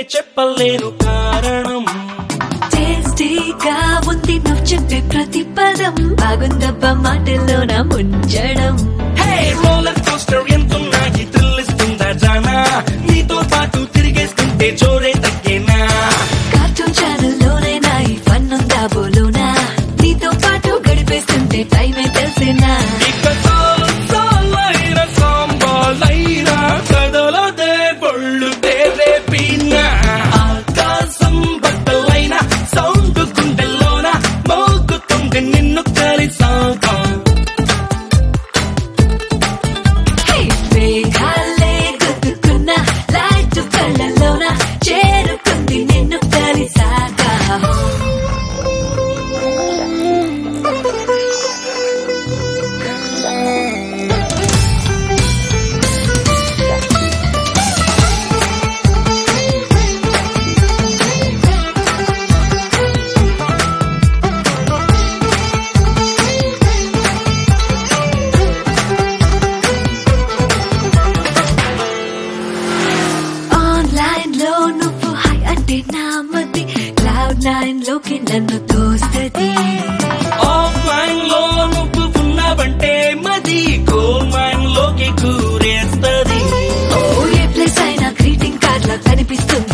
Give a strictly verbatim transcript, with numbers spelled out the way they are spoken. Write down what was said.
చెప్పలేను కారణం. టేస్టీగా ఉంది నువ్వు చెప్పే ప్రతి పదం, బాగుందబ్బా మాటల్లోన ముంచడం. హే రోలర్ కోస్టర్ ఎంతున్నా ఈ థ్రిల్ ఇస్తుందా జానా, నీతో పాటు తిరిగేస్తుంటే జోరే తగ్గేనా. కార్టూన్ ఛానల్లోనైనా ఈ ఫన్ ఉందా బోలోనా, నీతో పాటు గడిపేస్తుంటే టైమే తెలిసేనా. ఇక సాలైన సాంబాలైన కదలదే బొళ్ళు తేరేపినా, ఆకాశం బట్టలైన సౌండ్ గుండెల్లోన మోగుతుంది నిన్ను కలిసాక. హే మేఘాలే గుద్దుకున్న లైట్ కళ్ళలోన చేరుకుంది నిన్ను కలిసాక. ఆన్లైన్ లో నువ్వు హై అంటే నా మతి క్లౌడ్ నైన్ లోకి నన్ను తోస్తది. ఆఫ్లైన్ లో నువ్వు ఉన్నావంటే మది గోల్డ్ మైన్ లోకి కూరేస్తది. ఓ ఏ ప్లేస్ అయినా గ్రీటింగ్ కార్డ్ లా కనిపిస్తుంది